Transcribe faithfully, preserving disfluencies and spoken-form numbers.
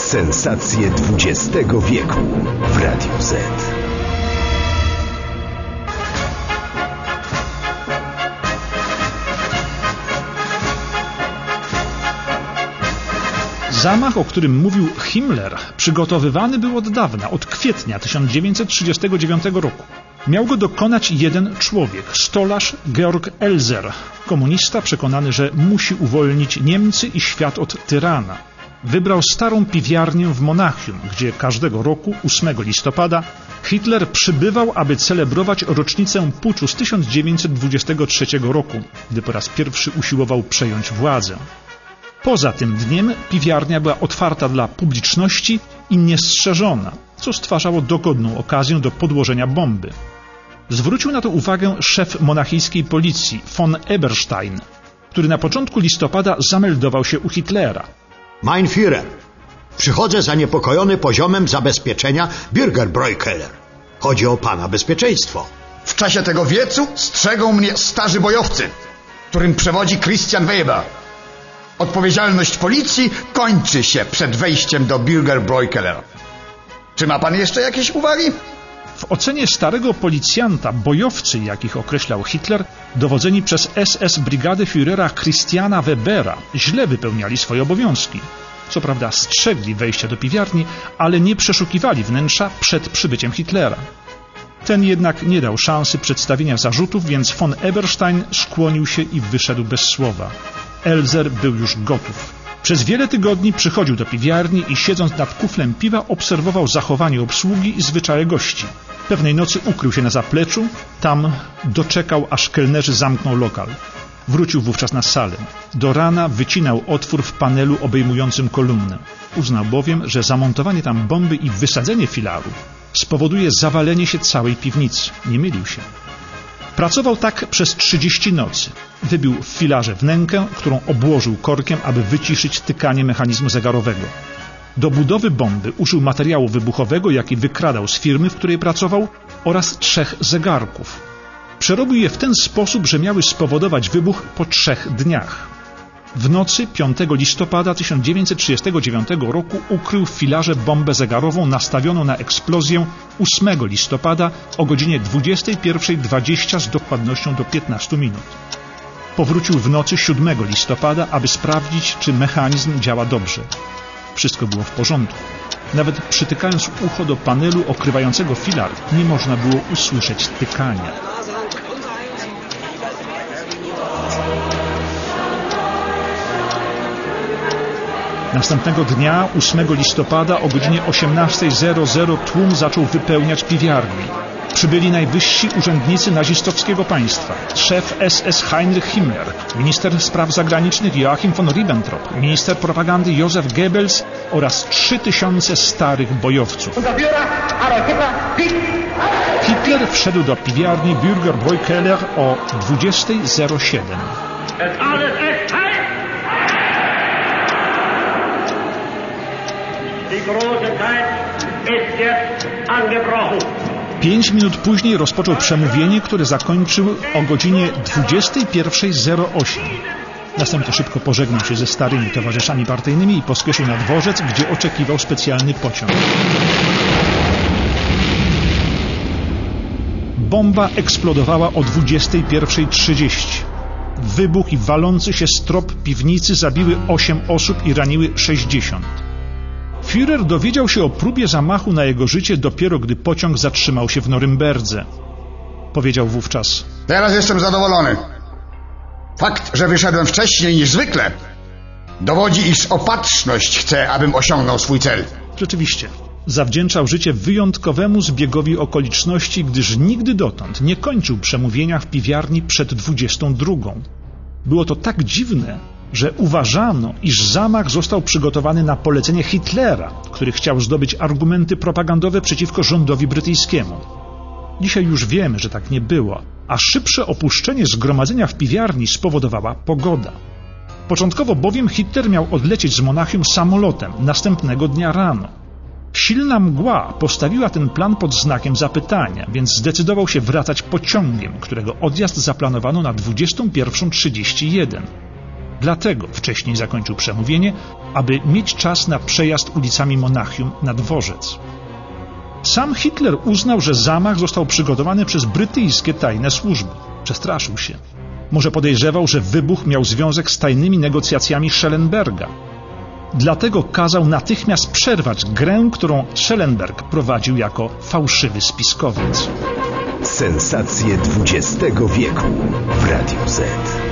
Sensacje dwudziestego wieku w Radiu Z. Zamach, o którym mówił Himmler, przygotowywany był od dawna, od kwietnia tysiąc dziewięćset trzydziestego dziewiątego roku. Miał go dokonać jeden człowiek, stolarz Georg Elser, komunista przekonany, że musi uwolnić Niemcy i świat od tyrana. Wybrał starą piwiarnię w Monachium, gdzie każdego roku, ósmego listopada, Hitler przybywał, aby celebrować rocznicę puczu z tysiąc dziewięćset dwudziestego trzeciego roku, gdy po raz pierwszy usiłował przejąć władzę. Poza tym dniem piwiarnia była otwarta dla publiczności i niestrzeżona, co stwarzało dogodną okazję do podłożenia bomby. Zwrócił na to uwagę szef monachijskiej policji von Eberstein, który na początku listopada zameldował się u Hitlera. Mein Führer, przychodzę zaniepokojony poziomem zabezpieczenia Bürgerbräukeller. Chodzi o pana bezpieczeństwo. W czasie tego wiecu strzegą mnie starzy bojowcy, którym przewodzi Christian Weber. Odpowiedzialność policji kończy się przed wejściem do Bürgerbräukeller. Czy ma pan jeszcze jakieś uwagi? W ocenie starego policjanta bojowcy, jakich określał Hitler, dowodzeni przez S S brigady Führera Christiana Webera, źle wypełniali swoje obowiązki. Co prawda strzegli wejścia do piwiarni, ale nie przeszukiwali wnętrza przed przybyciem Hitlera. Ten jednak nie dał szansy przedstawienia zarzutów, więc von Eberstein skłonił się i wyszedł bez słowa. Elser był już gotów. Przez wiele tygodni przychodził do piwiarni i siedząc nad kuflem piwa obserwował zachowanie obsługi i zwyczaje gości. Pewnej nocy ukrył się na zapleczu, tam doczekał, aż kelnerzy zamkną lokal. Wrócił wówczas na salę. Do rana wycinał otwór w panelu obejmującym kolumnę. Uznał bowiem, że zamontowanie tam bomby i wysadzenie filaru spowoduje zawalenie się całej piwnicy. Nie mylił się. Pracował tak przez trzydzieści nocy. Wybił w filarze wnękę, którą obłożył korkiem, aby wyciszyć tykanie mechanizmu zegarowego. Do budowy bomby użył materiału wybuchowego, jaki wykradał z firmy, w której pracował, oraz trzech zegarków. Przerobił je w ten sposób, że miały spowodować wybuch po trzech dniach. W nocy piątego listopada tysiąc dziewięćset trzydziestego dziewiątego roku ukrył w filarze bombę zegarową nastawioną na eksplozję ósmego listopada o godzinie dwudziestej pierwszej dwadzieścia z dokładnością do piętnastu minut. Powrócił w nocy siódmego listopada, aby sprawdzić, czy mechanizm działa dobrze. Wszystko było w porządku. Nawet przytykając ucho do panelu okrywającego filar, nie można było usłyszeć tykania. Następnego dnia, ósmego listopada o godzinie osiemnastej tłum zaczął wypełniać piwiarnię. Przybyli najwyżsi urzędnicy nazistowskiego państwa, szef S S Heinrich Himmler, minister spraw zagranicznych Joachim von Ribbentrop, minister propagandy Josef Goebbels oraz trzy tysiące starych bojowców. Hitler wszedł do piwiarni Bürgerbräukeller o dwudziestej siedem. Pięć minut później rozpoczął przemówienie, które zakończył o godzinie dwudziestej pierwszej osiem. Następnie szybko pożegnał się ze starymi towarzyszami partyjnymi i pospieszył na dworzec, gdzie oczekiwał specjalny pociąg. Bomba eksplodowała o dwudziestej pierwszej trzydzieści. Wybuch i walący się strop piwnicy zabiły osiem osób i raniły sześćdziesiąt. Führer dowiedział się o próbie zamachu na jego życie dopiero gdy pociąg zatrzymał się w Norymberdze. Powiedział wówczas: Teraz jestem zadowolony. Fakt, że wyszedłem wcześniej niż zwykle, dowodzi, iż opatrzność chce, abym osiągnął swój cel. Rzeczywiście, zawdzięczał życie wyjątkowemu zbiegowi okoliczności, gdyż nigdy dotąd nie kończył przemówienia w piwiarni przed dwudziestą drugą. Było to tak dziwne, że uważano, iż zamach został przygotowany na polecenie Hitlera, który chciał zdobyć argumenty propagandowe przeciwko rządowi brytyjskiemu. Dzisiaj już wiemy, że tak nie było, a szybsze opuszczenie zgromadzenia w piwiarni spowodowała pogoda. Początkowo bowiem Hitler miał odlecieć z Monachium samolotem następnego dnia rano. Silna mgła postawiła ten plan pod znakiem zapytania, więc zdecydował się wracać pociągiem, którego odjazd zaplanowano na dwudziestą pierwszą trzydzieści jeden. Dlatego wcześniej zakończył przemówienie, aby mieć czas na przejazd ulicami Monachium na dworzec. Sam Hitler uznał, że zamach został przygotowany przez brytyjskie tajne służby. Przestraszył się. Może podejrzewał, że wybuch miał związek z tajnymi negocjacjami Schellenberga. Dlatego kazał natychmiast przerwać grę, którą Schellenberg prowadził jako fałszywy spiskowiec. Sensacje dwudziestego wieku w Radiu Z.